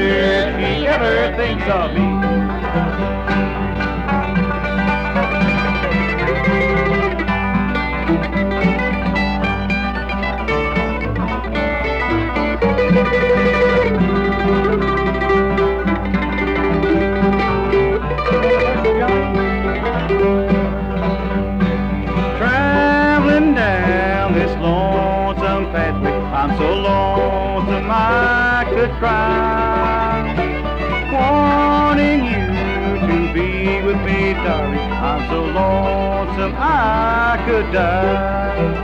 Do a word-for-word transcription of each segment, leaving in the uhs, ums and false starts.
wonder if she ever thinks of me. Traveling down this lonesome pathway, I'm so lonesome I could cry, wanting you to be with me, darling. I'm so lonesome I could die.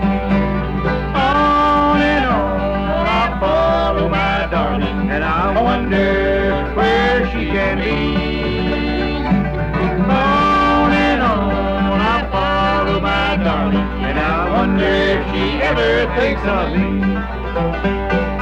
On and on I follow my darling, and I wonder where she can be. On and on I follow my darling, and I wonder if she ever thinks of me.